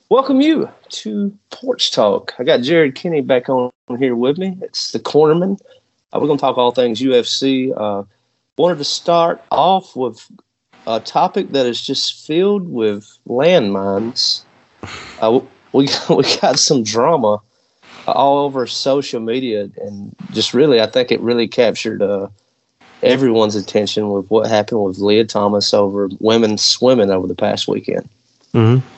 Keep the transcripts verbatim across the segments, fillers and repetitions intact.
welcome you to Porch Talk. I got Jared Kinney back on here with me. It's the cornerman. Uh, we're going to talk all things U F C. Uh, wanted to start off with a topic that is just filled with landmines. Uh, we we got some drama all over social media, and just really, I think it really captured uh, everyone's attention with what happened with Lia Thomas over women's swimming over the past weekend. Mm-hmm.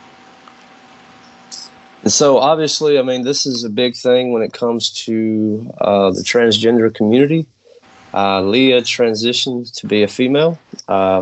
And so, obviously, I mean, this is a big thing when it comes to uh, the transgender community. Uh, Lia transitioned to be a female. Uh,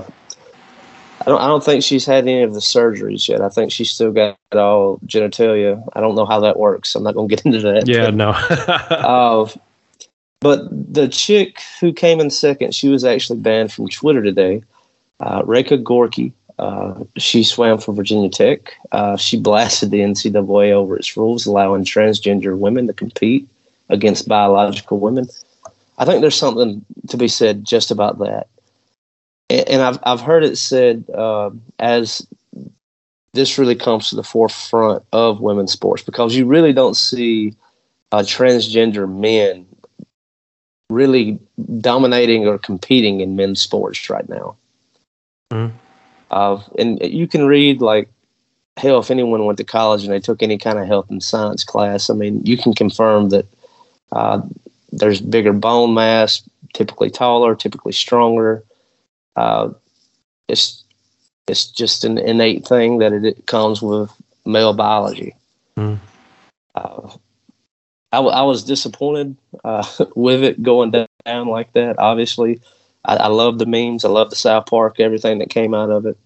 I don't. I don't think she's had any of the surgeries yet. I think she's still got all genitalia. I don't know how that works. I'm not going to get into that. Yeah, no. uh, but the chick who came in second, she was actually banned from Twitter today. Uh, Reka Gorky. Uh, she swam for Virginia Tech. Uh, she blasted the N C double A over its rules, allowing transgender women to compete against biological women. I think there's something to be said just about that. And, and I've I've heard it said uh, as this really comes to the forefront of women's sports, because you really don't see uh, transgender men really dominating or competing in men's sports right now. Mm-hmm. Uh, and you can read, like, hell, if anyone went to college and they took any kind of health and science class, I mean, you can confirm that uh, there's bigger bone mass, typically taller, typically stronger. Uh, it's it's just an innate thing that it, it comes with male biology. Mm. Uh, I, w- I was disappointed uh, with it going down like that, obviously. I, I love the memes. I love the South Park, everything that came out of it.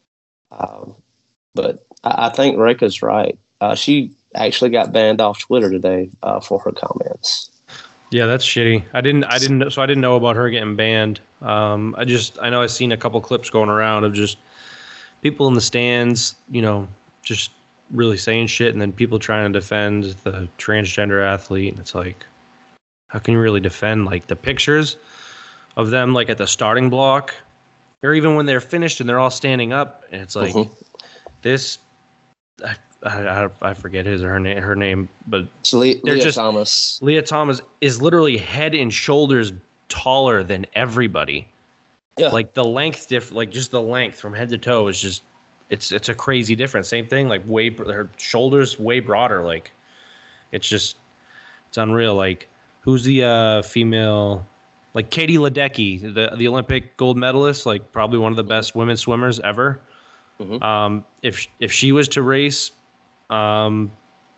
Um, but I, I think Reka's right. Uh, she actually got banned off Twitter today uh, for her comments. Yeah, that's shitty. I didn't. I didn't. So I didn't know about her getting banned. Um, I just. I know I've seen a couple clips going around of just people in the stands, you know, just really saying shit, and then people trying to defend the transgender athlete. And it's like, how can you really defend like the pictures of them like at the starting block, or even when they're finished and they're all standing up, and it's like mm-hmm. this. I, I I forget his or her name. Her name, but it's Le- Lia just, Thomas. Lia Thomas is literally head and shoulders taller than everybody. Yeah, like the length diff, like just the length from head to toe is just it's it's a crazy difference. Same thing, like way her shoulders way broader. Like it's just it's unreal. Like who's the uh, female? Like Katie Ledecky, the the Olympic gold medalist, like probably one of the best women swimmers ever. Mm-hmm. Um, if if she was to race, um,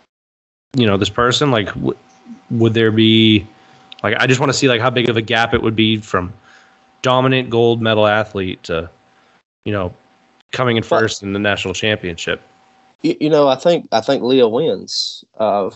you know, this person, like, w- would there be, like, I just want to see like how big of a gap it would be from dominant gold medal athlete to, you know, coming in first well, in the national championship. You, you know, I think I think Lia wins. Uh,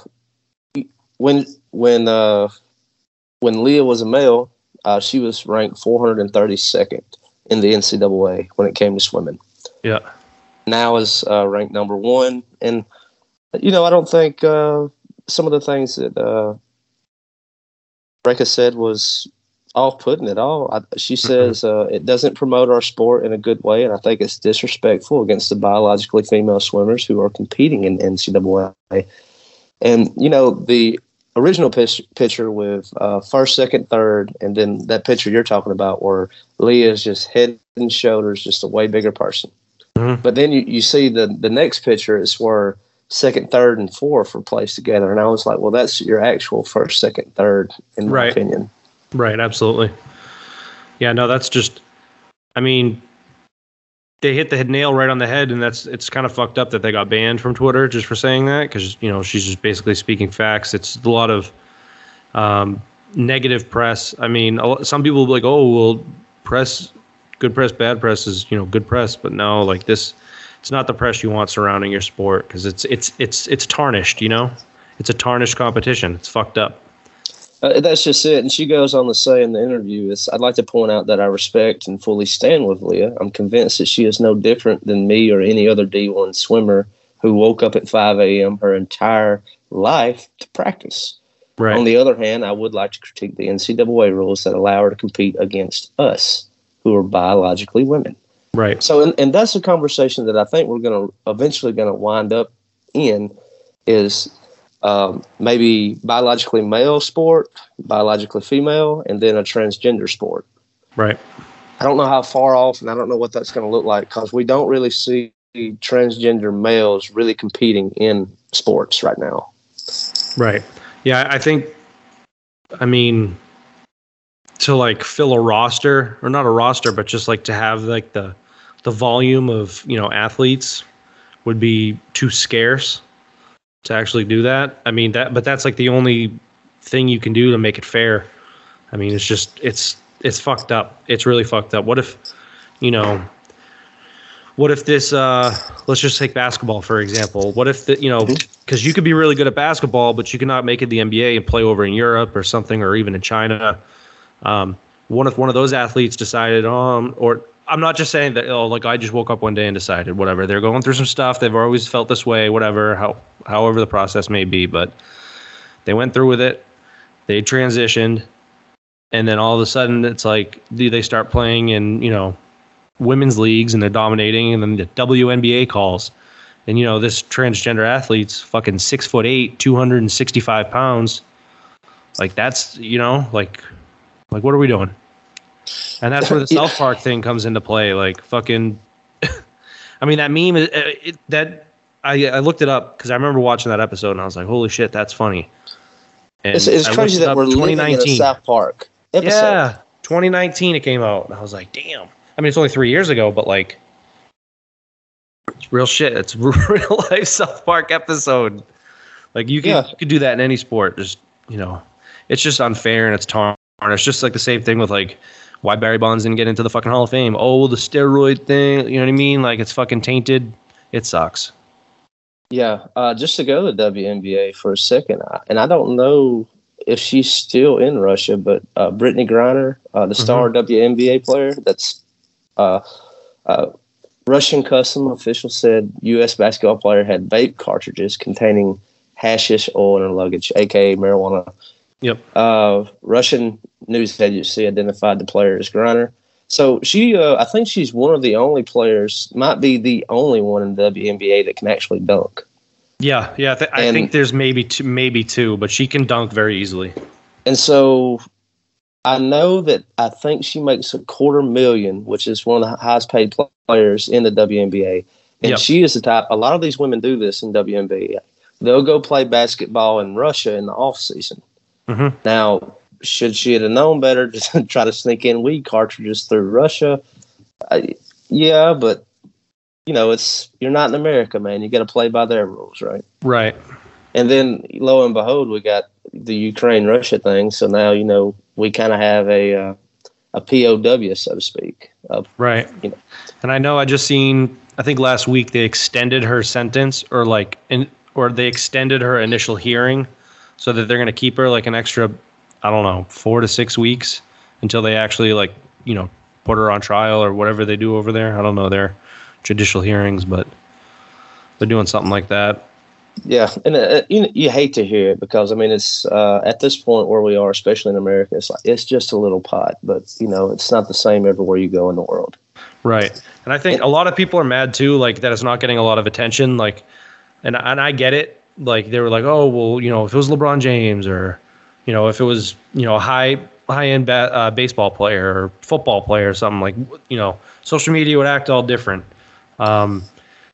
when when uh, when Lia was a male. Uh, she was ranked four hundred thirty-second in the N C double A when it came to swimming. Yeah. Now is uh, ranked number one. And, you know, I don't think uh, some of the things that uh, Reka said was off-putting at all. I, she says uh, it doesn't promote our sport in a good way, and I think it's disrespectful against the biologically female swimmers who are competing in N C double A. And, you know, the original pitch, picture with uh, first, second, third, and then that picture you're talking about where Lia is just head and shoulders, just a way bigger person. Mm-hmm. But then you, you see the, the next picture is where second, third, and fourth are placed together. And I was like, well, that's your actual first, second, third, in my right. opinion. Right, absolutely. Yeah, no, that's just, I mean, they hit the nail right on the head, and that's it's kind of fucked up that they got banned from Twitter just for saying that, because, you know, she's just basically speaking facts. It's a lot of um, negative press. I mean, a lot, some people will be like, oh, well, press, good press, bad press is, you know, good press. But no, like this, it's not the press you want surrounding your sport, because it's it's it's it's tarnished, you know? It's a tarnished competition. It's fucked up. Uh, that's just it. And she goes on to say in the interview, it's, I'd like to point out that I respect and fully stand with Lia. I'm convinced that she is no different than me or any other D one swimmer who woke up at five a.m. her entire life to practice. Right. On the other hand, I would like to critique the N C double A rules that allow her to compete against us, who are biologically women. Right. So, and, and that's a conversation that I think we're going to eventually going to wind up in is um, maybe biologically male sport, biologically female, and then a transgender sport. Right. I don't know how far off, and I don't know what that's going to look like because we don't really see transgender males really competing in sports right now. Right. Yeah, I think, I mean, to like fill a roster, or not a roster, but just like to have like the the volume of, you know, athletes would be too scarce to actually do that. I mean, that, but that's like the only thing you can do to make it fair. I mean, it's just, it's, it's fucked up. It's really fucked up. What if, you know, what if this, uh, let's just take basketball, for example. What if, the, you know, because you could be really good at basketball, but you cannot make it the N B A and play over in Europe or something, or even in China. Um, what if one of those athletes decided, um, or I'm not just saying that, oh, like I just woke up one day and decided, whatever. They're going through some stuff. They've always felt this way, whatever, how, however the process may be. But they went through with it. They transitioned. And then all of a sudden, it's like, do they start playing in, you know, women's leagues and they're dominating, and then the W N B A calls. And, you know, this transgender athlete's fucking six foot eight, two hundred sixty-five pounds. Like, that's, you know, like, like, what are we doing? And that's where the South Park thing comes into play. Like, fucking, I mean, that meme, it, it, that, I, I looked it up because I remember watching that episode and I was like, holy shit, that's funny. And it's it's crazy that we're living in a South Park episode. Yeah, twenty nineteen it came out. And I was like, damn. I mean, it's only three years ago, but like, it's real shit. It's real life South Park episode. Like, you can yeah. you could do that in any sport. Just, you know, it's just unfair and it's tarnished. It's just like the same thing with like why Barry Bonds didn't get into the fucking Hall of Fame. Oh, the steroid thing. You know what I mean? Like, it's fucking tainted. It sucks. Yeah. Uh, just to go to the W N B A for a second, and I don't know if she's still in Russia, but uh, Brittany Griner, uh, the star mm-hmm. W N B A player, that's uh, uh, Russian custom official said U S basketball player had vape cartridges containing hashish oil in her luggage, a k a marijuana. Yep. Uh, Russian news agency identified the player as Griner. So she, uh, I think she's one of the only players, might be the only one in the W N B A that can actually dunk. Yeah, yeah. Th- I think there's maybe two, maybe two, but she can dunk very easily. And so I know that I think she makes a quarter million, which is one of the highest paid players in the W N B A. And yep. she is the type, a lot of these women do this in W N B A. They'll go play basketball in Russia in the off season. Mm-hmm. Now, should she have known better to try to sneak in weed cartridges through Russia? I, yeah, but you know, it's you're not in America, man. You got to play by their rules, right? Right. And then, lo and behold, we got the Ukraine-Russia thing. So now, you know, we kind of have a uh, a P O W, so to speak. Of, right. You know. And I know I just seen, I think last week they extended her sentence, or like, in, or they extended her initial hearing, so that they're going to keep her like an extra, I don't know, four to six weeks until they actually like, you know, put her on trial or whatever they do over there. I don't know their judicial hearings, but they're doing something like that. Yeah, and uh, you you hate to hear it because I mean it's uh, at this point where we are, especially in America, it's like it's just a little pot, but you know it's not the same everywhere you go in the world. Right, and I think and, a lot of people are mad too, like that it's not getting a lot of attention. Like, and and I get it. Like they were like, oh well, you know, if it was LeBron James or, you know, if it was you know a high high end ba- uh, baseball player or football player or something, like you know, social media would act all different. Um,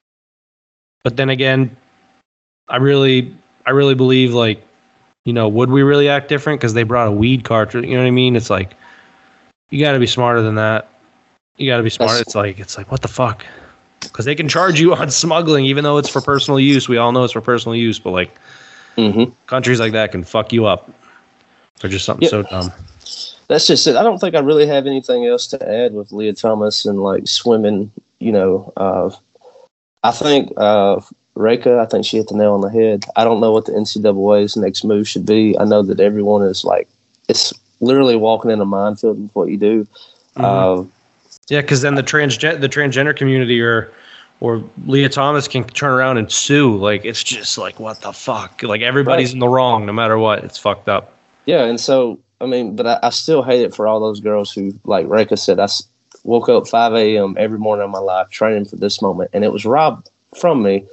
but then again, I really, I really believe like, you know, would we really act different because they brought a weed cartridge? You know what I mean? It's like, you got to be smarter than that. You got to be smart. That's, it's like, it's like, what the fuck? Because they can charge you on smuggling, even though it's for personal use. We all know it's for personal use, but like, mm-hmm. countries like that can fuck you up for just something yep. so dumb. That's just it. I don't think I really have anything else to add with Leah Thomas and like swimming. You know, uh, I think uh, Reka, I think she hit the nail on the head. I don't know what the N C double A's next move should be. I know that everyone is like, it's literally walking in a minefield with what you do. Mm-hmm. Uh, yeah, because then the transgen the transgender community or or Leah Thomas can turn around and sue. Like, it's just like, what the fuck? Like, everybody's right. in the wrong no matter what. It's fucked up. Yeah, and so, I mean, but I, I still hate it for all those girls who, like Reka said, I s- woke up five a.m. every morning of my life training for this moment, and it was robbed from me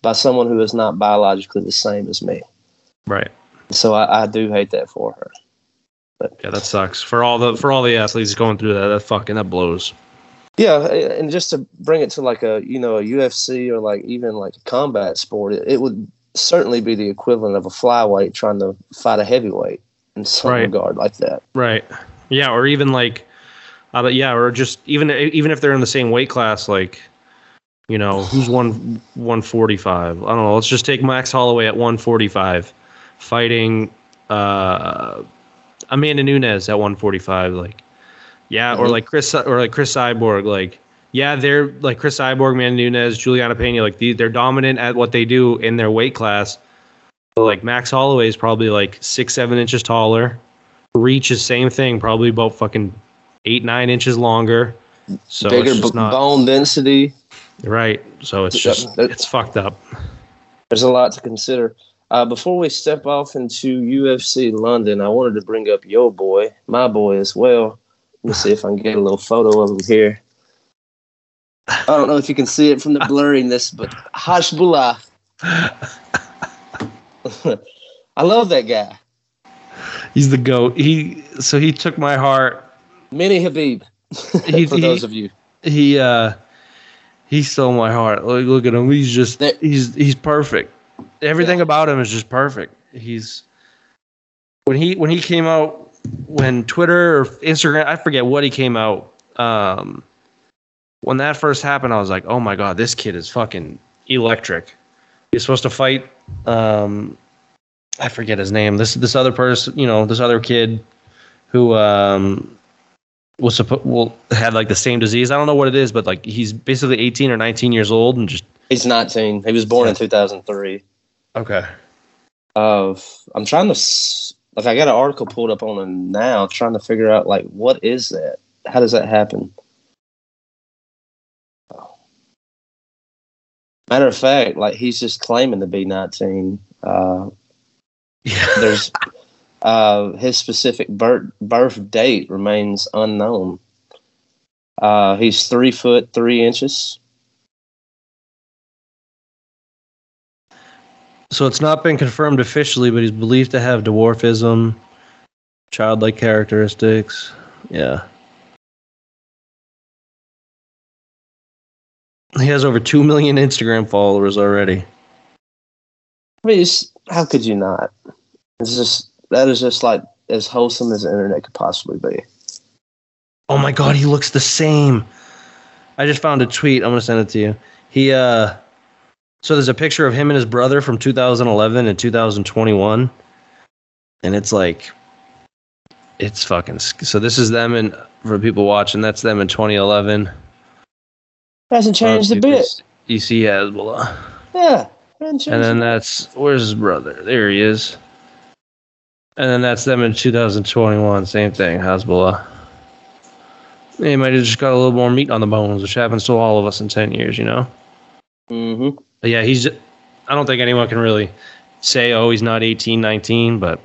by someone who is not biologically the same as me. Right. So I, I do hate that for her. But yeah, that sucks for all the for all the athletes going through that. That fucking that blows. Yeah, and just to bring it to like a you know a U F C or like even like a combat sport, it, it would certainly be the equivalent of a flyweight trying to fight a heavyweight in some right. regard like that. Right. Yeah, or even like, uh, yeah, or just even even if they're in the same weight class, like, you know, who's one one forty five? I don't know. Let's just take Max Holloway at one forty five, fighting uh, Amanda Nunes at one forty five, like. Yeah, mm-hmm. or like Chris, or like Chris Cyborg, like yeah, they're like Chris Cyborg, Amanda Nunes, Juliana Pena, like the, they're dominant at what they do in their weight class. But like Max Holloway is probably like six, seven inches taller. Reach is same thing, probably about fucking eight, nine inches longer. So bigger it's just b- not, bone density. Right. So it's just it's fucked up. There's a lot to consider. Uh, before we step off into U F C London, I wanted to bring up your boy, my boy as well. Let me see if I can get a little photo of him here. I don't know if you can see it from the blurriness, but Hashbullah. I love that guy. He's the GOAT. He so he took my heart. Mini Habib. He, for he, those of you. He uh he stole my heart. Like, look at him. He's just there, he's he's perfect. Everything yeah. about him is just perfect. He's when he when he came out. When Twitter or Instagram, I forget what he came out. Um, when that first happened, I was like, "Oh my god, this kid is fucking electric." He's supposed to fight. Um, I forget his name. This this other person, you know, this other kid who um, was supposed well had like the same disease. I don't know what it is, but like he's basically eighteen or nineteen years old and just. He's nineteen. He was born yeah. in two thousand three. Okay. Uh, I'm trying to. Like I got an article pulled up on him now, trying to figure out like what is that? How does that happen? Oh. Matter of fact, like he's just claiming to be nineteen. Uh, yeah. There's uh, his specific birth birth date remains unknown. Uh, he's three foot three inches. So it's not been confirmed officially, but he's believed to have dwarfism, childlike characteristics. Yeah. He has over two million Instagram followers already. I mean, it's, how could you not? It's just, that is just like as wholesome as the internet could possibly be. Oh my God, he looks the same. I just found a tweet. I'm going to send it to you. He, uh, So there's a picture of him and his brother from two thousand eleven and two thousand twenty-one. And it's like, it's fucking, so this is them, and for people watching, that's them in twenty eleven. Hasn't changed a bit. You see Hezbollah. Yeah. And then that's, where's his brother? There he is. And then that's them in two thousand twenty-one. Same thing, Hezbollah. They might have just got a little more meat on the bones, which happens to all of us in ten years, you know? Mm-hmm. But yeah, he's, I don't think anyone can really say, oh, he's not eighteen, nineteen, but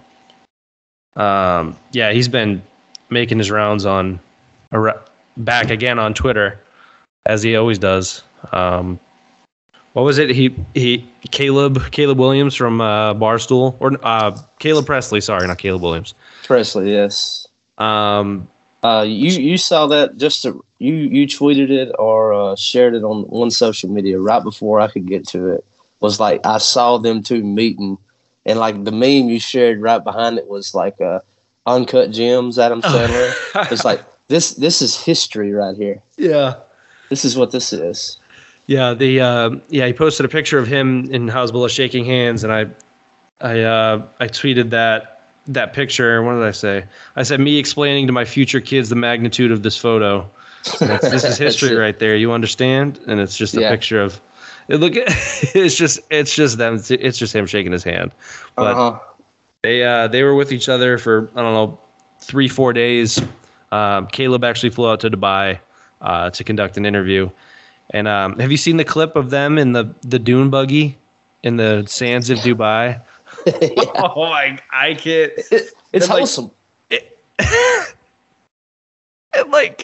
um, yeah, he's been making his rounds on, back again on Twitter, as he always does. Um, what was it? He, he, Caleb, Caleb Williams from uh, Barstool, or uh, Caleb Presley, sorry, not Caleb Williams. Presley, yes. Um, uh, you, you saw that just to, You you tweeted it or uh, shared it on one social media right before I could get to it. Was like I saw them two meeting, and like the meme you shared right behind it was like uh, Uncut Gems, Adam Sandler. Oh. It's like this this is history right here. Yeah, this is what this is. Yeah, the uh, yeah he posted a picture of him and Hezbollah shaking hands, and I I uh, I tweeted that. That picture. What did I say? I said me explaining to my future kids the magnitude of this photo. This is history right there. You understand? And it's just a yeah. picture of. Look, it's just it's just them. It's just him shaking his hand. But uh-huh. they uh, they were with each other for I don't know three four days. Um, Caleb actually flew out to Dubai uh, to conduct an interview. And um, have you seen the clip of them in the the dune buggy in the sands of Dubai? Yeah. Oh, I I can't. It, it's wholesome. Like, it, it like.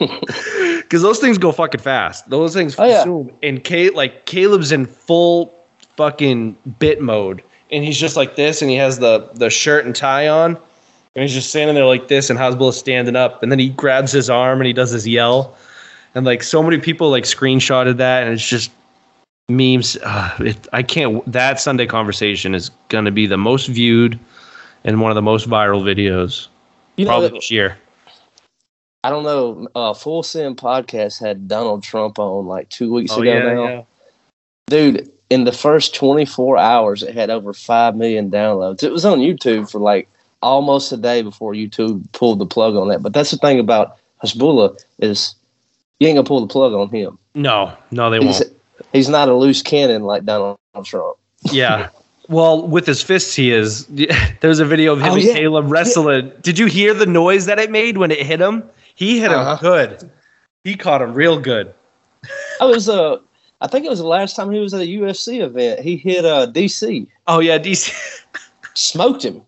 Because those things go fucking fast. Those things oh, consume. Yeah. And Kate, like Caleb's in full fucking bit mode, and he's just like this, and he has the the shirt and tie on, and he's just standing there like this, and Hasbulla is standing up, and then he grabs his arm and he does his yell, and like so many people like screenshotted that, and it's just memes. Uh, it, I can't. That Sunday conversation is going to be the most viewed and one of the most viral videos you know, probably this year. I don't know. Uh, Full Send podcast had Donald Trump on like two weeks Oh, ago yeah, now. yeah. Dude, in the first twenty-four hours, it had over five million downloads. It was on YouTube for like almost a day before YouTube pulled the plug on that. But that's the thing about Hasbulla is you ain't going to pull the plug on him. No, no, they He's, won't. he's not a loose cannon like Donald Trump. Yeah. Well, with his fists, he is. There's a video of him Oh, and yeah. Caleb wrestling. Yeah. Did you hear the noise that it made when it hit him? He hit him Uh-huh. good. He caught him real good. I was uh, I think it was the last time he was at a U F C event. He hit uh, D C. Oh, yeah, D C. Smoked him.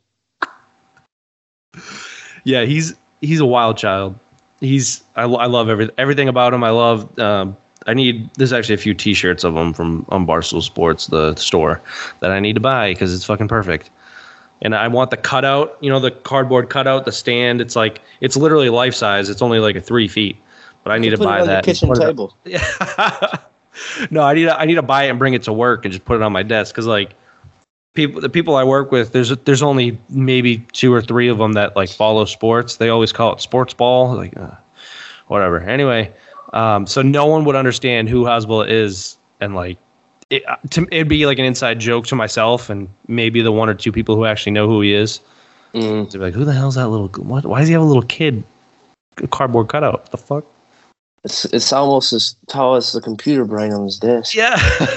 Yeah, he's he's a wild child. He's I, I love every, everything about him. I love. Um, I need. There's actually a few T-shirts of him from on Barstool Sports, the store, that I need to buy because it's fucking perfect. And I want the cutout. You know, the cardboard cutout, the stand. It's like it's literally life size. It's only like a three feet, but I need to Put it buy on that. the kitchen table. Yeah. No, I need to, I need to buy it and bring it to work and just put it on my desk because like people the people I work with, there's there's only maybe two or three of them that like follow sports. They always call it sports ball, like uh, whatever. Anyway, um, so no one would understand who Hasbulla is, and like it, uh, to, it'd be like an inside joke to myself and maybe the one or two people who actually know who he is. Mm. They'd be like, "Who the hell's that little? What? Why does he have a little kid cardboard cutout? What the fuck?" It's it's almost as tall as the computer brain on his desk. Yeah.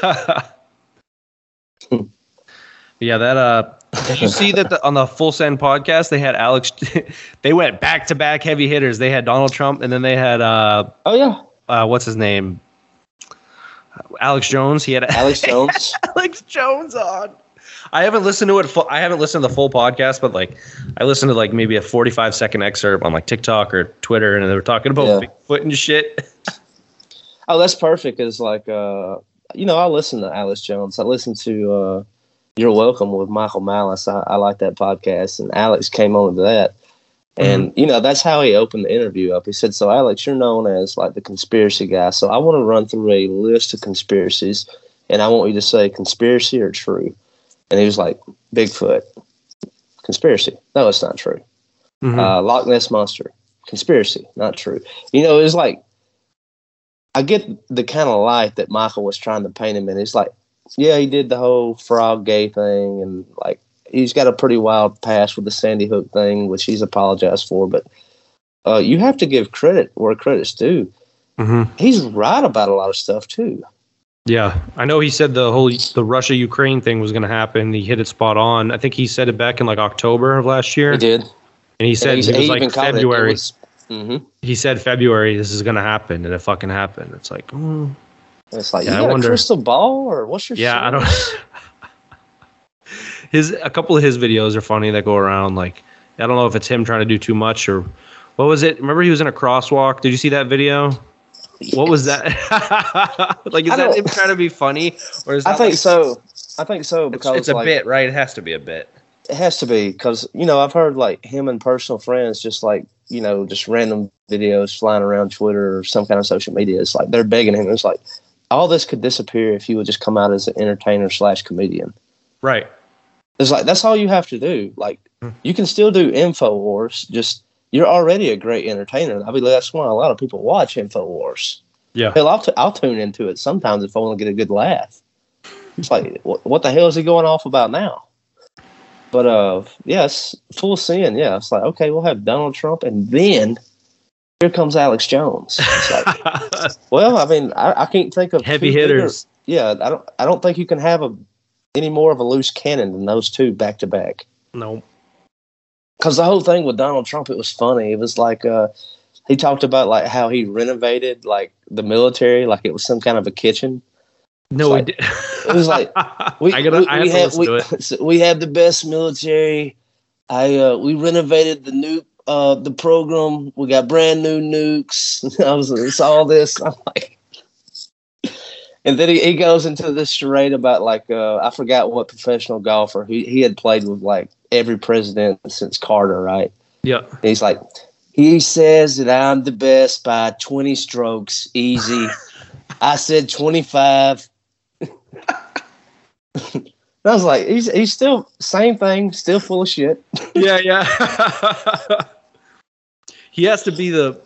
Yeah, that uh did you see that the, on the Full Send podcast they had Alex they went back to back heavy hitters. They had Donald Trump and then they had uh Oh yeah, uh what's his name? Alex Jones. He had Alex Jones. Alex Jones on. I haven't listened to it full, I haven't listened to the full podcast, but like I listened to like maybe a forty-five second excerpt on like TikTok or Twitter, and they were talking about Yeah. Bigfoot and shit. Oh, that's perfect. Is like uh, you know, I listen to Alex Jones. I listen to uh, You're Welcome with Michael Malice. I, I like that podcast, and Alex came on to that. And Mm-hmm. you know, that's how he opened the interview up. He said, "So Alex, you're known as like the conspiracy guy. So I want to run through a list of conspiracies, and I want you to say conspiracy or true." And he was like, "Bigfoot, conspiracy. No, it's not true. Mhm. Uh, Loch Ness Monster, conspiracy, not true." You know, it's like, I get the kind of light that Michael was trying to paint him in. It's like, yeah, he did the whole frog gay thing, and like he's got a pretty wild past with the Sandy Hook thing, which he's apologized for. But uh, you have to give credit where credit's due. Mhm. He's right about a lot of stuff too. Yeah, I know he said the whole the Russia Ukraine thing was going to happen. He hit it spot on. I think he said it back in like October of last year. He did. And he said And it was he like even called it- it February. was- mhm. He said February this is going to happen, and it fucking happened. It's like, mm, It's like, Yeah, I you got wonder- a crystal ball, or what's your yeah, I source? don't. His a couple of his videos are funny that go around. Like, I don't know if it's him trying to do too much or what was it? Remember he was in a crosswalk. Did you see that video? What was that? Like, is I that don't- him trying to be funny, or is that I think like, so. I think so It's, because it's a like, bit, right? It has to be a bit. It has to be because, you know, I've heard like him and personal friends just like, you know, just random videos flying around Twitter or some kind of social media. It's like they're begging him. It's like all this could disappear if you would just come out as an entertainer slash comedian. Right. It's like that's all you have to do. Like you can still do InfoWars. Just you're already a great entertainer. I mean, that's why a lot of people watch InfoWars. Yeah. Hell, I'll, t- I'll tune into it sometimes if I want to get a good laugh. It's like, what, what the hell is he going off about now? But uh, yes, Full Send. Yeah, it's like, okay, we'll have Donald Trump, and then here comes Alex Jones. It's like, well, I mean, I, I can't think of Heavy two bigger- hitters. yeah, I don't. I don't think you can have a any more of a loose cannon than those two back to back. No. Because the whole thing with Donald Trump, it was funny. It was like uh, he talked about like how he renovated like the military, like it was some kind of a kitchen. No, like- we did. It was like we I gotta. we, I have we to had listen we, to it. so we have the best military. I uh, we renovated the nuke uh, the program. We got brand new nukes. I was it's all this. I'm like, And then he, he goes into this charade about like uh, I forgot what professional golfer he he had played with like every president since Carter, right? Yeah. And he's like, he says that I'm the best by twenty strokes, easy. I said twenty-five. I was like, he's he's still same thing, still full of shit. Yeah, yeah. He has to be the.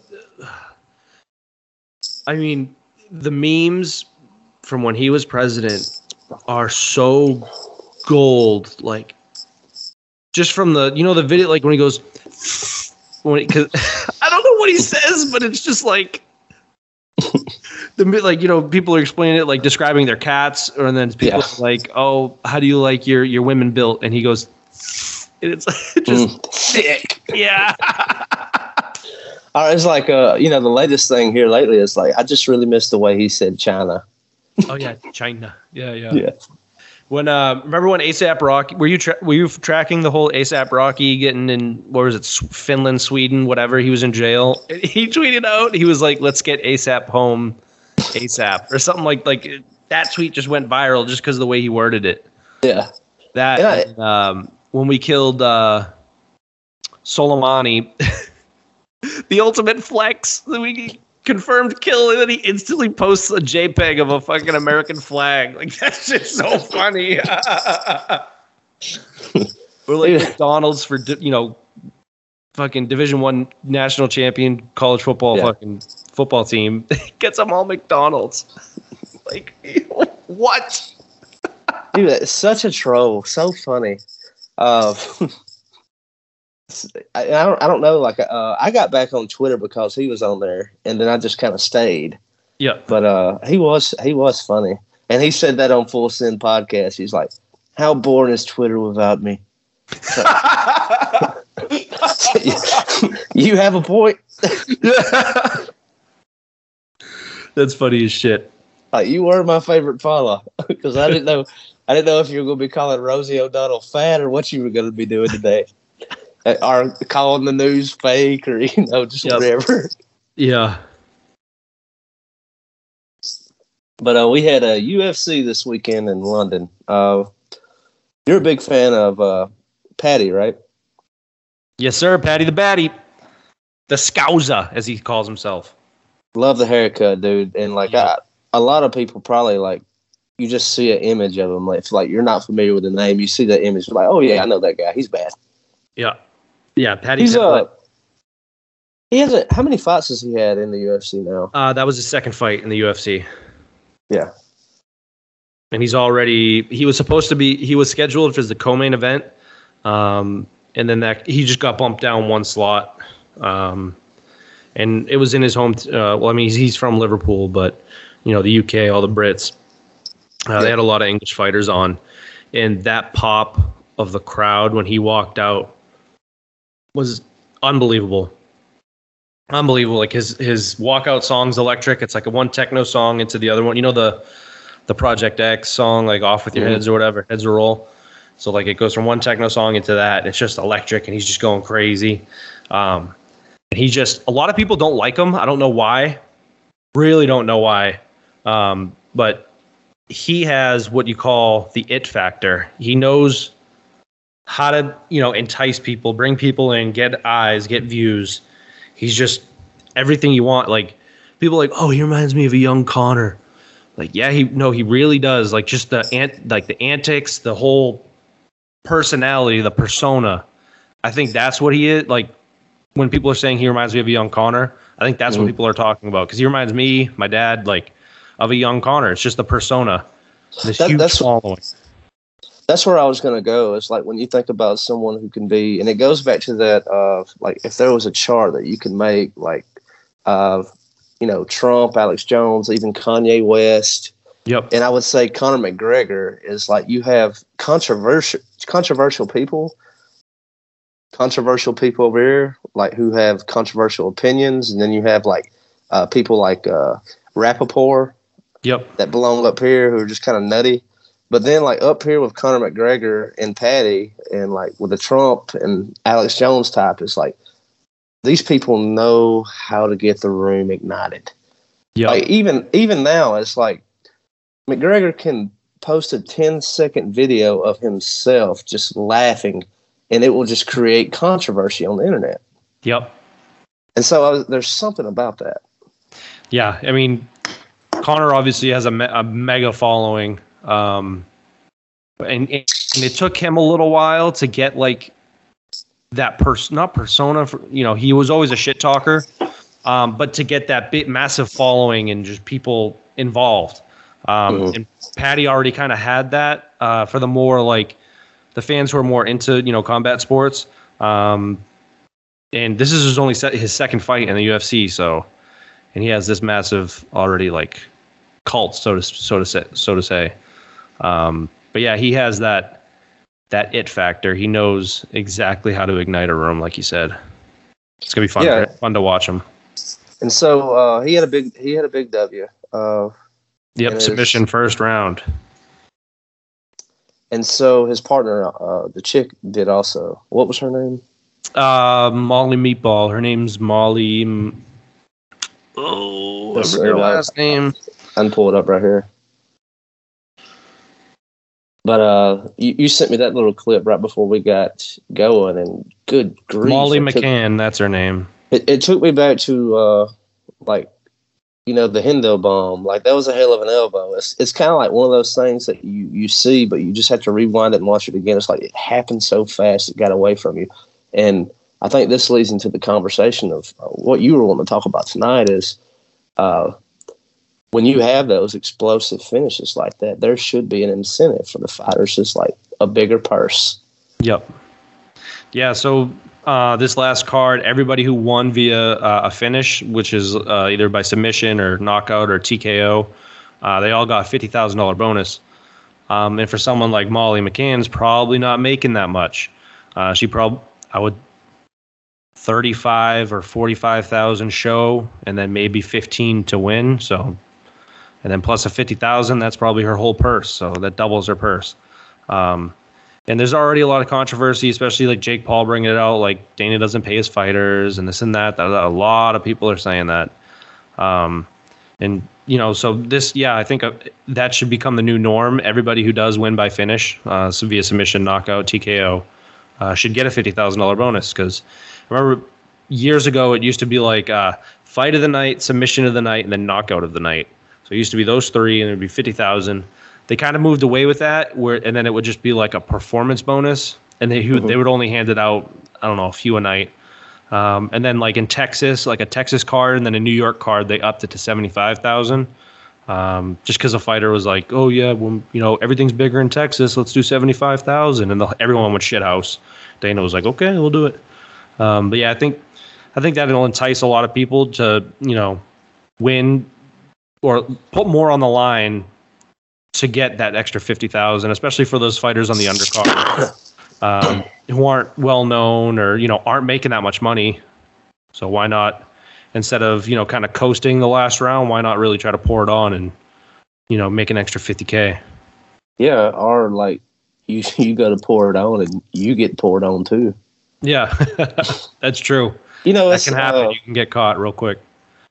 I mean, the memes from when he was president are so gold. Like, just from the, you know, the video, like when he goes, when because I don't know what he says, but it's just like the like, you know, people are explaining it, like describing their cats, or and then people Yeah. are like, oh, how do you like your your women built? And he goes, and it's like, just Mm, sick. yeah. Uh, it's like uh, you know, the latest thing here lately is like I just really miss the way he said China. Oh yeah, China. Yeah, yeah. Yeah. When uh, remember when ASAP Rocky? Were you tra- were you tracking the whole ASAP Rocky getting in? What was it? S- Finland, Sweden, whatever. He was in jail. And he tweeted out. He was like, "Let's get ASAP home, ASAP," or something like like that. Tweet just went viral just because of the way he worded it. Yeah. That And I- and, um, when we killed uh, Soleimani, the ultimate flex. We confirmed kill, and then he instantly posts a JPEG of a fucking American flag. Like that's just so funny. Or like Yeah. McDonald's for di- you know, fucking Division One national champion college football Yeah. fucking football team gets them all McDonald's. Like what? Dude, it's such a troll. So funny. Uh, I, I don't. I don't know. Like, uh, I got back on Twitter because he was on there, and then I just kind of stayed. Yeah. But uh, he was he was funny, and he said that on Full Send podcast. He's like, "How boring is Twitter without me?" So- you have a point. That's funny as shit. Like, you were my favorite follow because I didn't know. I didn't know if you were going to be calling Rosie O'Donnell fat or what you were going to be doing today. Or calling the news fake, or you know, just Yep. whatever. Yeah. But uh, we had a U F C this weekend in London. Uh, you're a big fan of uh, Patty, right? Yes, sir. Patty the Batty. The Scouser, as he calls himself. Love the haircut, dude. And like, Yeah. I, a lot of people probably like, you just see an image of him. Like, if like you're not familiar with the name, you see that image, you're like, oh yeah, I know that guy. He's bad. Yeah. Yeah, Patty. He's Template. uh, he hasn't. How many fights has he had in the U F C now? Uh, that was his second fight in the U F C. Yeah. And he's already, he was supposed to be, he was scheduled for the co-main event. Um, and then that, he just got bumped down one slot. Um, and it was in his home, uh, well, I mean, he's, he's from Liverpool, but, you know, the U K, all the Brits, uh, Yeah. they had a lot of English fighters on. And that pop of the crowd when he walked out was unbelievable. Unbelievable. Like his his walkout song's electric. It's like a one techno song into the other one. You know the the Project X song, like Off With Your Mhm. Heads or whatever, Heads Will Roll. So like it goes from one techno song into that, and it's just electric, and he's just going crazy. Um, and he just a lot of people don't like him. I don't know why. Really don't know why. Um, but he has what you call the it factor. He knows how to, you know, entice people, bring people in, get eyes, get views. He's just everything you want. Like people are like, oh, he reminds me of a young Connor. Like, yeah, he no, he really does. Like just the ant, like the antics, the whole personality, the persona. I think that's what he is. Like when people are saying he reminds me of a young Connor, I think that's Mhm. what people are talking about because he reminds me, my dad, like of a young Connor. It's just the persona, this That- huge that's- following. That's where I was going to go. It's like when you think about someone who can be, and it goes back to that, uh, like if there was a chart that you could make, like, uh, you know, Trump, Alex Jones, even Kanye West, Yep. and I would say Conor McGregor is like you have controversial, controversial people, controversial people over here, like who have controversial opinions, and then you have like uh, people like uh, Rappaport Yep. that belong up here who are just kind of nutty. But then, like, up here with Conor McGregor and Patty and, like, with the Trump and Alex Jones type, it's like these people know how to get the room ignited. Yep. Like, even even now, it's like McGregor can post a ten second video of himself just laughing, and it will just create controversy on the internet. Yep. And so I was, there's something about that. Yeah, I mean, Conor obviously has a, me- a mega following, um, and, and it took him a little while to get like that person, not persona. For, you know, he was always a shit talker, um, but to get that big, massive following and just people involved. Um, mm-hmm. And Paddy already kind of had that uh, for the more like the fans who are more into, you know, combat sports. Um, and this is his only set, his second fight in the U F C. So, and he has this massive already like cult, so to so to say, so to say. Um, but yeah, he has that that it factor. He knows exactly how to ignite a room, like you said. It's gonna be fun, yeah. fun to watch him. And so uh, he had a big he had a big W. Uh, Yep, submission his, first round. And so his partner, uh, the chick, did also. What was her name? Uh, Molly Meatball. Her name's Molly. M- oh, what's her last name? I can pull it up right here. But uh, you, you sent me that little clip right before we got going, and good grief. Molly McCann, took, that's her name. It, it took me back to, uh, like, you know, the Hendo bomb, like that was a hell of an elbow. It's it's kind of like one of those things that you, you see, but you just have to rewind it and watch it again. It's like it happened so fast, it got away from you. And I think this leads into the conversation of uh, what you were wanting to talk about tonight is uh, when you have those explosive finishes like that, there should be an incentive for the fighters, just like a bigger purse. Yep. Yeah, so uh, this last card, everybody who won via uh, a finish, which is uh, either by submission or knockout or T K O, uh, they all got fifty thousand dollars bonus. Um, and for someone like Molly McCann's probably not making that much. Uh, she probably, I would, thirty-five or forty-five thousand show, and then maybe fifteen to win. So, and then plus a fifty thousand, that's probably her whole purse. So that doubles her purse. Um, And there's already a lot of controversy, especially like Jake Paul bringing it out, like Dana doesn't pay his fighters and this and that. A lot of people are saying that. Um, and, you know, so this, yeah, I think uh, that should become the new norm. Everybody who does win by finish, uh, so via submission, knockout, T K O, uh, should get a fifty thousand dollars bonus. Because remember, years ago, it used to be like uh, fight of the night, submission of the night, and then knockout of the night. So it used to be those three, and it would be fifty thousand dollars. They kind of moved away with that, where and then it would just be like a performance bonus, and they mm-hmm. they would only hand it out, I don't know, a few a night. Um, and then like in Texas, like a Texas card, and then a New York card, they upped it to seventy-five thousand. Um, just because a fighter was like, oh yeah, well, you know, everything's bigger in Texas, let's do seventy-five thousand, and the, everyone went shithouse. Dana was like, okay, we'll do it. Um, but yeah, I think I think that'll entice a lot of people to, you know, win or put more on the line to get that extra fifty thousand, especially for those fighters on the undercard um, who aren't well known or, you know, aren't making that much money. So why not, instead of, you know, kind of coasting the last round, why not really try to pour it on and, you know, make an extra fifty K? Yeah. Or like you, you got to pour it on and you get poured on too. Yeah, that's true. You know, that can happen. Uh, you can get caught real quick.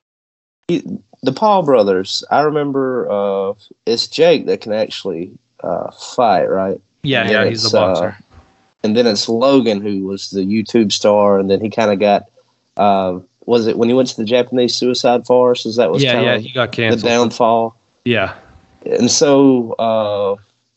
He, The Paul brothers, I remember uh, it's Jake that can actually uh, fight, right? Yeah, yeah, he's the boxer. Uh, and then it's Logan, who was the YouTube star, and then he kind of got, uh, was it when he went to the Japanese suicide forest? Is that was yeah, yeah, he got canceled. The downfall. Yeah. And so uh,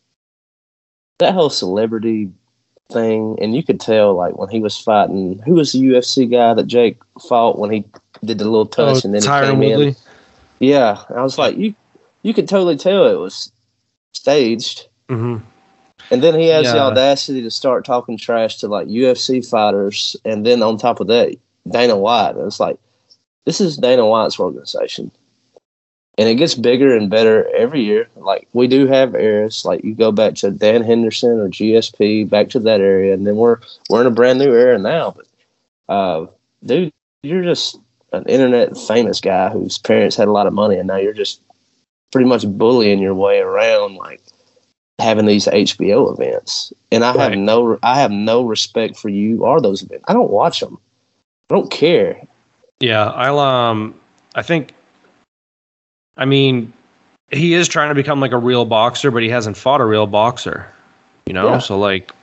that whole celebrity thing, and you could tell, like, when he was fighting, who was the U F C guy that Jake fought when he did the little touch oh, and then Tyron he came Woodley. in? Yeah, I was like, you you could totally tell it was staged. Mm-hmm. And then he has yeah. the audacity to start talking trash to, like, U F C fighters, and then on top of that, Dana White. And it's like, this is Dana White's organization. And it gets bigger and better every year. Like, we do have eras. Like, you go back to Dan Henderson or G S P, back to that area, and then we're we're in a brand new era now. But, uh, dude, you're just an internet famous guy whose parents had a lot of money, and now you're just pretty much bullying your way around, like, having these H B O events. And I right. have no, I have no respect for you or those events. I don't watch them. I don't care. Yeah, I'll. Um, I think. I mean, he is trying to become like a real boxer, but he hasn't fought a real boxer, you know? Yeah. So like,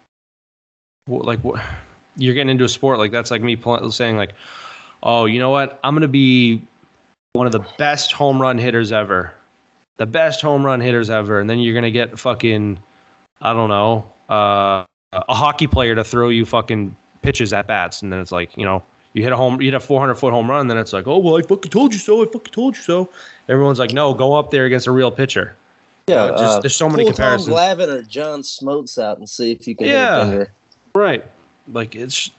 what, like what you're getting into a sport like that's like me pl- saying like, oh, you know what? I'm going to be one of the best home run hitters ever, the best home run hitters ever. And then you're going to get fucking, I don't know, uh, a hockey player to throw you fucking pitches at bats. And then it's like, you know, you hit a home, you hit a four hundred foot home run. And then it's like, oh, well, I fucking told you so. I fucking told you so. Everyone's like, no, go up there against a real pitcher. Yeah. Uh, just, uh, there's so many comparisons. Tom Glavine or John Smoltz out and see if you can yeah, hit a finger. Right. Like it's,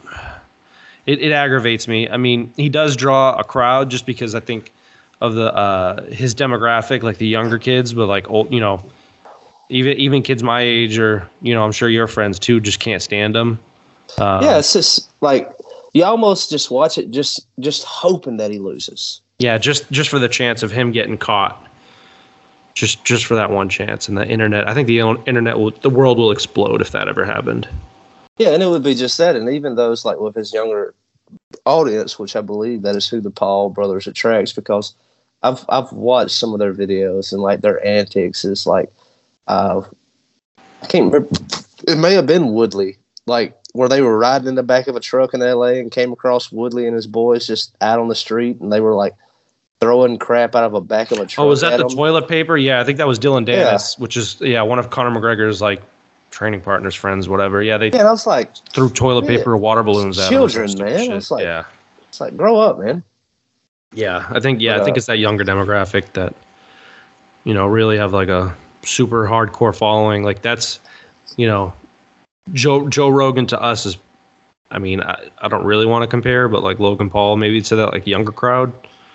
it, it aggravates me. I mean, he does draw a crowd just because I think of the, uh, his demographic, like the younger kids, but like old, you know, even, even kids my age or, you know, I'm sure your friends too, just can't stand him. Uh, yeah. It's just like, you almost just watch it, just just hoping that he loses. Yeah, just just for the chance of him getting caught. Just just for that one chance. And the internet, I think the internet will, the world will explode if that ever happened. Yeah, and it would be just that. And even those like with his younger audience, which I believe that is who the Paul brothers attracts, because I've I've watched some of their videos and like their antics is like, uh, I can't remember. It may have been Woodley, like. Where they were riding in the back of a truck in L A and came across Woodley and his boys just out on the street, and they were like throwing crap out of the back of a truck. Oh, was that the them. toilet paper? Yeah, I think that was Dylan Dennis, yeah. which is yeah one of Conor McGregor's like training partners, friends, whatever. Yeah, they yeah, and I was like threw toilet yeah, paper, water balloons at children, man. It's like yeah, it's like grow up, man. Yeah, I think yeah, but, I think uh, it's that younger demographic that you know really have like a super hardcore following. Like that's you know Joe Joe Rogan to us is. I mean, I, I don't really want to compare, but like Logan Paul, maybe to that like younger crowd.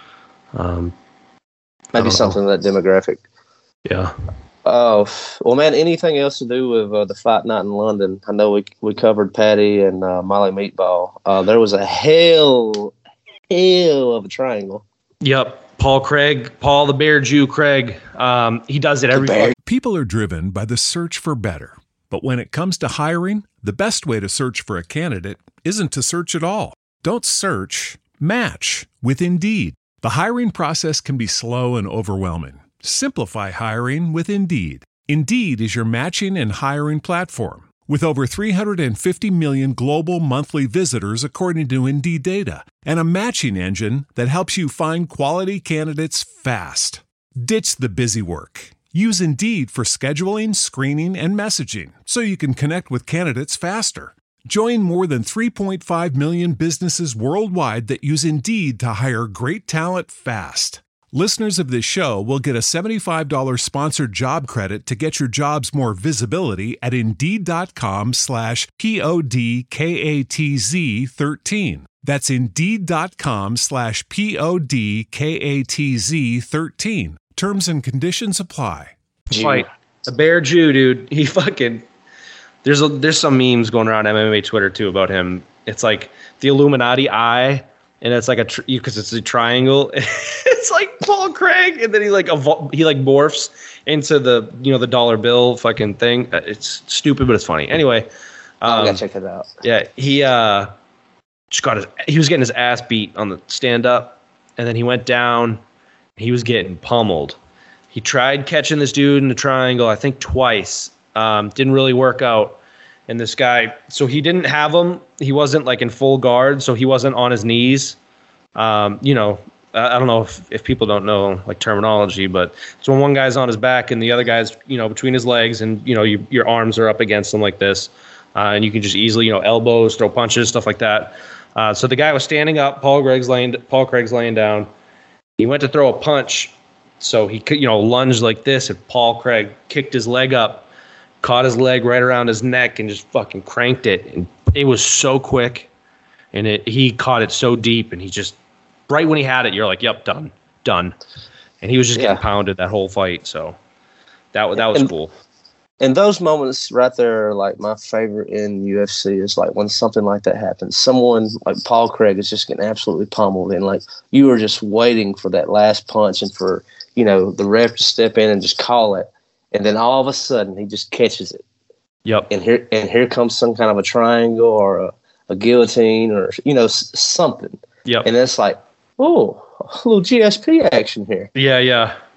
Um, maybe something know. in that demographic. Yeah. Oh, well, man, anything else to do with uh, the fight night in London? I know we we covered Patty and uh, Molly Meatball. Uh, there was a hell, hell of a triangle. Yep. Paul Craig, Paul the Bear Jew Craig. Um, he does it every day. People are driven by the search for better. But when it comes to hiring, the best way to search for a candidate isn't to search at all. Don't search, match with Indeed. The hiring process can be slow and overwhelming. Simplify hiring with Indeed. Indeed is your matching and hiring platform. With over three hundred fifty million global monthly visitors according to Indeed data, and a matching engine that helps you find quality candidates fast. Ditch the busy work. Use Indeed for scheduling, screening, and messaging so you can connect with candidates faster. Join more than three point five million businesses worldwide that use Indeed to hire great talent fast. Listeners of this show will get a seventy-five dollars sponsored job credit to get your jobs more visibility at Indeed.com slash P-O-D-K-A-T-Z 13. That's Indeed.com slash P-O-D-K-A-T-Z 13. Terms and conditions apply. Fight the Bear Jew, dude. He fucking there's a, there's some memes going around M M A Twitter too about him. It's like the Illuminati eye, and it's like a tr- because it's a triangle. It's like Paul Craig, and then he like evol- he like morphs into the you know the dollar bill fucking thing. It's stupid, but it's funny. Anyway, um, I gotta check it out. Yeah, he uh just got his he was getting his ass beat on the stand up, and then he went down. He was getting pummeled. He tried catching this dude in the triangle, I think twice. Um, didn't really work out. And this guy, so he didn't have him. He wasn't like in full guard, so he wasn't on his knees. Um, you know, I, I don't know if, if people don't know like terminology, but so when one guy's on his back and the other guy's, you know, between his legs and, you know, you, your arms are up against him like this. Uh, and you can just easily, you know, elbows, throw punches, stuff like that. Uh, so the guy was standing up. Paul Craig's laying, Paul Craig's laying down. He went to throw a punch, so he could, you know, lunged like this, and Paul Craig kicked his leg up, caught his leg right around his neck, and just fucking cranked it. And it was so quick, and it he caught it so deep, and he just, right when he had it, you're like, yep, done, done. And he was just yeah. getting pounded that whole fight, so that, that was and, cool. And those moments right there are like my favorite in U F C is like when something like that happens. Someone like Paul Craig is just getting absolutely pummeled, and like you were just waiting for that last punch and for, you know, the ref to step in and just call it. And then all of a sudden he just catches it. Yep. And here and here comes some kind of a triangle or a, a guillotine or, you know, s- something. Yep. And it's like, oh, a little G S P action here. Yeah, yeah.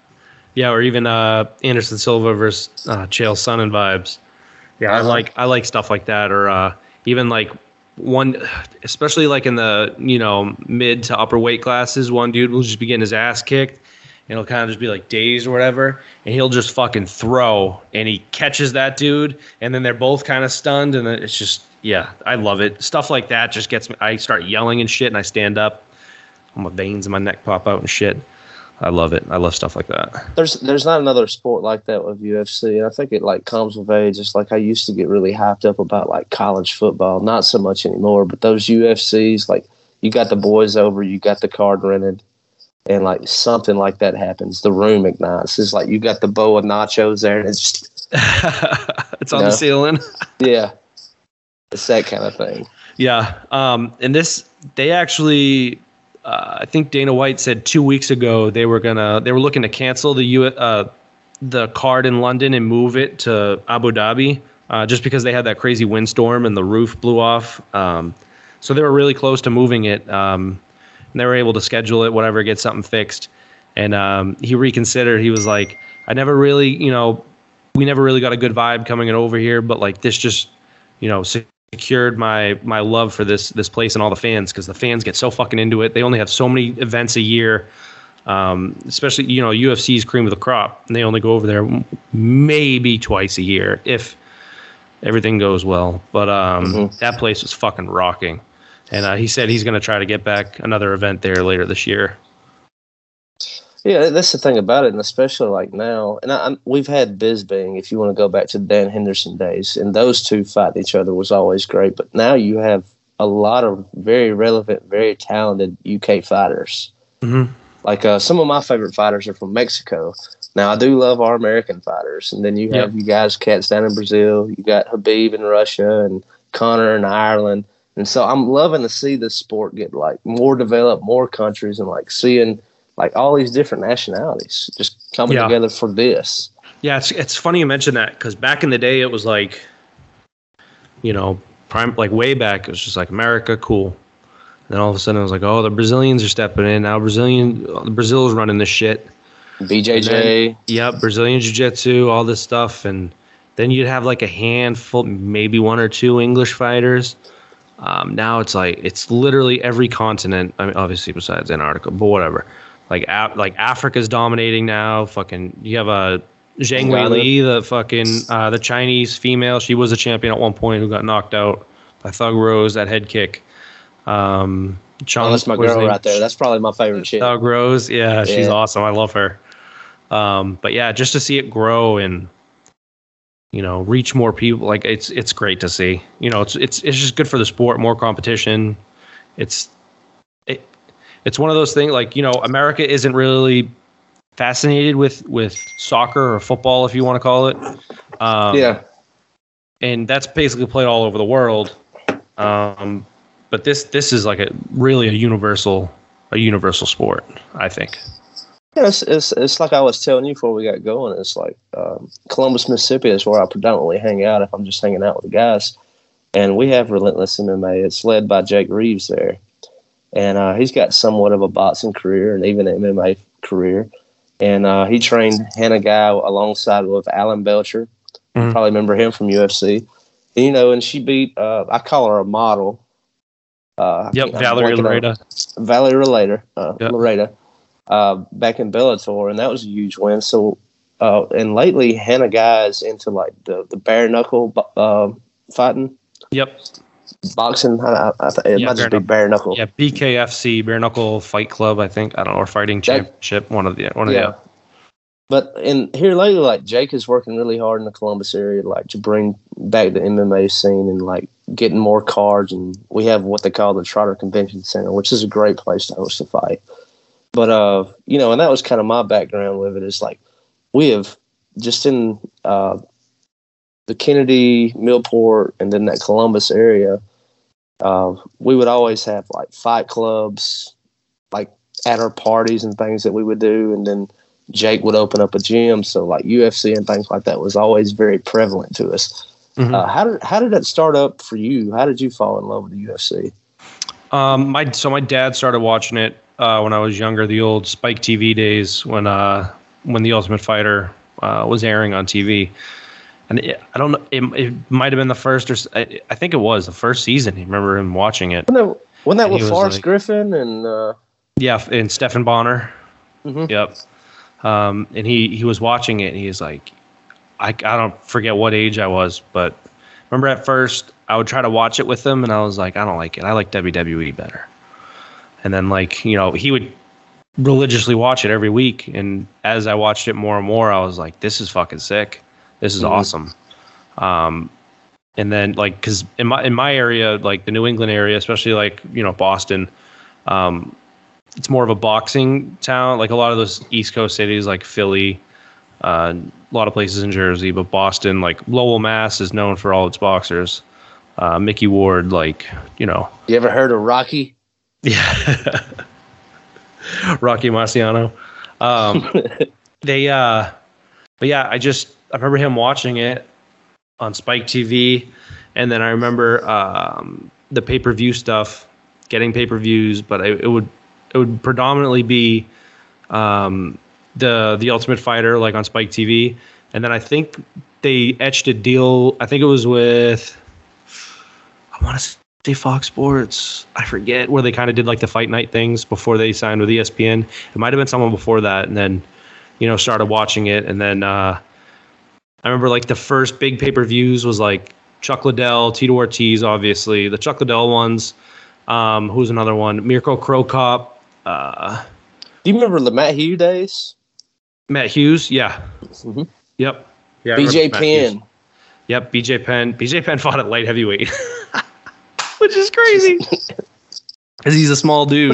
Yeah, or even uh, Anderson Silva versus uh, Chael Sonnen vibes. Yeah, uh-huh. I like I like stuff like that, or uh, even like one, especially like in the you know mid to upper weight classes. One dude will just be getting his ass kicked, and he'll kind of just be like dazed or whatever, and he'll just fucking throw, and he catches that dude, and then they're both kind of stunned, and then it's just yeah, I love it. Stuff like that just gets me. I start yelling and shit, and I stand up, all my veins in my neck pop out and shit. I love it. I love stuff like that. There's there's not another sport like that with U F C, and I think it like comes with age. It's like I used to get really hyped up about like college football, not so much anymore. But those U F Cs, like you got the boys over, you got the card rented, and like something like that happens, the room ignites. It's like you got the bowl of nachos there, and it's just it's on know? the ceiling. Yeah, it's that kind of thing. Yeah, um, and this they actually. Uh, I think Dana White said two weeks ago they were gonna they were looking to cancel the U uh, the card in London and move it to Abu Dhabi uh, just because they had that crazy windstorm and the roof blew off. Um, so they were really close to moving it, um, and they were able to schedule it, whatever, get something fixed. And um, he reconsidered. He was like, I never really, you know, we never really got a good vibe coming over here, but like this just, you know. secured my my love for this this place and all the fans, because the fans get so fucking into it. They only have so many events a year, um, especially you know U F C's cream of the crop, and they only go over there maybe twice a year if everything goes well. But um, mm-hmm. that place was fucking rocking, and uh, he said he's going to try to get back another event there later this year. Yeah, that's the thing about it, and especially like now. And I, we've had Bisping, if you want to go back to the Dan Henderson days, and those two fighting each other was always great. But now you have a lot of very relevant, very talented U K fighters. Mm-hmm. Like uh, some of my favorite fighters are from Mexico. Now, I do love our American fighters. And then you have yep. you guys, cats down in Brazil. You got Khabib in Russia and Conor in Ireland. And so I'm loving to see this sport get like more developed, more countries, and like seeing – like all these different nationalities just coming yeah. together for this. Yeah, it's it's funny you mention that, because back in the day it was like, you know, prime like way back it was just like America, cool. And then all of a sudden it was like, oh, the Brazilians are stepping in now. Brazilian, Brazil's running this shit. B J J. Then, yeah, Brazilian Jiu-Jitsu, all this stuff, and then you'd have like a handful, maybe one or two English fighters. Um, now it's like it's literally every continent. I mean, obviously besides Antarctica, but whatever. Like like Africa's dominating now. Fucking, you have a Zhang Weili, the fucking uh, the Chinese female. She was a champion at one point who got knocked out by Thug Rose, that head kick. Um, Chong, oh, that's my girl right there. That's probably my favorite shit. Thug Rose, yeah, yeah, she's awesome. I love her. Um, but yeah, just to see it grow and you know reach more people, like it's it's great to see. You know, it's it's it's just good for the sport. More competition. It's it. It's one of those things, like, you know, America isn't really fascinated with, with soccer or football, if you want to call it. Um, yeah. And that's basically played all over the world. Um, but this this is like a really a universal a universal sport, I think. Yeah, it's, it's, it's like I was telling you before we got going. It's like um, Columbus, Mississippi is where I predominantly hang out if I'm just hanging out with the guys. And we have Relentless M M A. It's led by Jake Reeves there. And uh, he's got somewhat of a boxing career and even an M M A career. And uh, he trained Hannah Guy alongside with Alan Belcher. Mm-hmm. You probably remember him from U F C. And, you know, and she beat, uh, I call her a model. Uh, yep, Valerie Lareda. Valerie Lareda, uh, yep. Lareda uh, back in Bellator, and that was a huge win. So, uh, and lately, Hannah Guy is into like the, the bare knuckle uh, fighting. Yep. Boxing, I, I, it yeah, might just be bare knuckle. Yeah, B K F C, Bare Knuckle Fight Club, I think. I don't know, or Fighting Championship, that, one of the one of yeah. the. But in here lately, like Jake is working really hard in the Columbus area, like to bring back the M M A scene and like getting more cards. And we have what they call the Trotter Convention Center, which is a great place to host a fight. But uh, you know, and that was kind of my background with it. Is like we have just in uh, the Kennedy, Millport, and then that Columbus area. Uh, we would always have like fight clubs, like at our parties and things that we would do, and then Jake would open up a gym. So like U F C and things like that was always very prevalent to us. Mm-hmm. Uh, how did how did that start up for you? How did you fall in love with the U F C? Um, my so my dad started watching it uh, when I was younger, the old Spike T V days when uh, when the Ultimate Fighter uh, was airing on T V. And it, I don't know, it, it might have been the first, or I, I think it was the first season. I remember him watching it. Wasn't that, wasn't that And with he was Forrest like- Griffin and uh, Yeah, and Stephen Bonner. Mhm. Yep. Um, and he, he was watching it, and he's like, I, I don't forget what age I was, but remember at first I would try to watch it with him, and I was like, I don't like it. I like W W E better. And then, like, you know, he would religiously watch it every week. And as I watched it more and more, I was like, this is fucking sick. This is Mhm. awesome. Um, and then, like, because in my in my area, like the New England area, especially like, you know, Boston, um, it's more of a boxing town. Like a lot of those East Coast cities, like Philly, uh, a lot of places in Jersey, but Boston, like Lowell, Mass, is known for all its boxers. Uh, Mickey Ward, like, you know, you ever heard of Rocky? yeah, Rocky Marciano. Um, they, uh, but yeah, I just I remember him watching it on Spike T V, and then I remember um, the pay per view stuff, getting pay per views, but it, it would it would predominantly be um, the the Ultimate Fighter, like on Spike T V, and then I think they etched a deal. I think it was with I want to say Fox Sports. I forget where they kind of did like the fight night things before they signed with E S P N. It might have been someone before that, and then you know started watching it, and then. Uh, I remember like the first big pay-per-views was like Chuck Liddell, Tito Ortiz, obviously. The Chuck Liddell ones. Um, who's another one? Mirko Cro Cop. Uh, Do you remember the Matt Hughes days? Matt Hughes. Yeah. Mhm. Yep. Yeah. I B J remember Matt Hughes. Penn. Yep. B J Penn. B J Penn fought at light heavyweight, which is crazy. Because he's a small dude.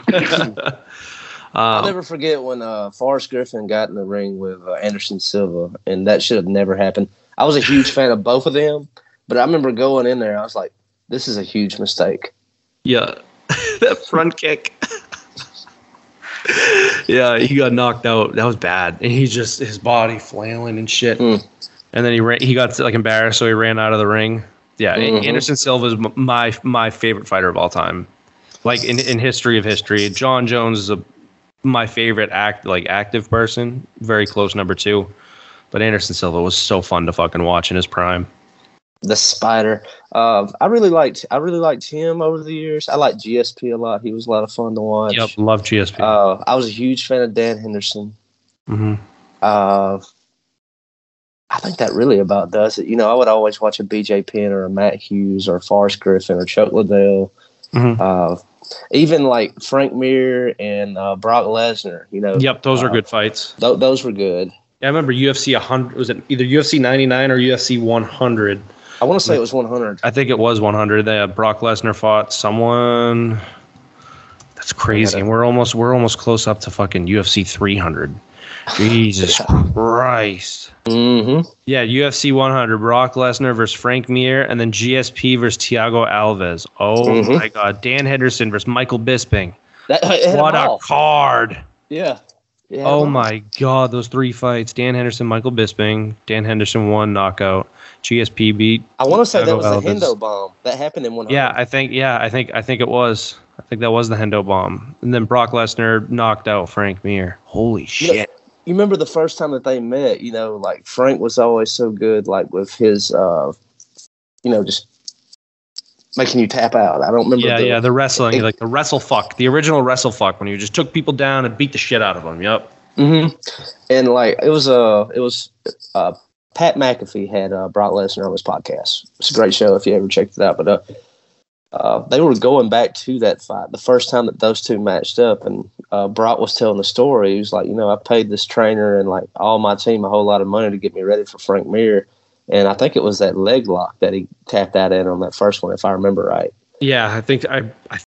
I'll um, never forget when uh, Forrest Griffin got in the ring with uh, Anderson Silva, and that should have never happened. I was a huge fan of both of them, but I remember going in there, I was like, this is a huge mistake. yeah. That front kick. Yeah, he got knocked out. That was bad. And he just, his body flailing and shit. Mm. And then he ran, he got like embarrassed, so he ran out of the ring. Yeah, Mhm. Anderson Silva is m- my my favorite fighter of all time. Like in, in history of history. John Jones is a my favorite act like active person. Very close number two. But Anderson Silva was so fun to fucking watch in his prime. The Spider. Uh, I really liked. I really liked him over the years. I liked G S P a lot. He was a lot of fun to watch. Yep, love G S P. Uh, I was a huge fan of Dan Henderson. mm-hmm. Uh, I think that really about does it. You know, I would always watch a B J Penn or a Matt Hughes or a Forrest Griffin or Chuck Liddell. Mm-hmm. Uh, even like Frank Mir and uh, Brock Lesnar. You know. Yep, those are uh, good fights. Th- those were good. Yeah, I remember U F C one hundred. Was it either U F C ninety-nine or U F C one hundred? I want to say it was one hundred. I think it was one hundred. They had Brock Lesnar fought someone. That's crazy. And we're almost we're almost close up to fucking U F C three hundred. Jesus Christ. Mm-hmm. Yeah, U F C one hundred. Brock Lesnar versus Frank Mir, and then G S P versus Thiago Alves. Oh Mhm. my God. Dan Henderson versus Michael Bisping. That, it had What them a all. card. Yeah. Yeah. Oh my God, those three fights. Dan Henderson, Michael Bisping. Dan Henderson won knockout. G S P beat. I want to say that Thiago was the Alves. Hendo bomb that happened in one hundred. Yeah, I think yeah, I think I think it was. I think that was the Hendo bomb. And then Brock Lesnar knocked out Frank Mir. Holy shit. You know, you remember the first time that they met, you know, like Frank was always so good, like with his, uh, you know, just making you tap out. I don't remember. Yeah, the, yeah, the wrestling, it- like the wrestle fuck, the original wrestle fuck when you just took people down and beat the shit out of them. Yep. Mm-hmm. And like it was, uh, it was, uh, Pat McAfee had uh, Brock Lesnar on his podcast. It's a great show if you ever checked it out. But uh, uh, they were going back to that fight, the first time that those two matched up, and uh, Brock was telling the story. He was like, you know, I paid this trainer and like all my team a whole lot of money to get me ready for Frank Mir, and I think it was that leg lock that he tapped out at on that first one, if I remember right. Yeah, I think I I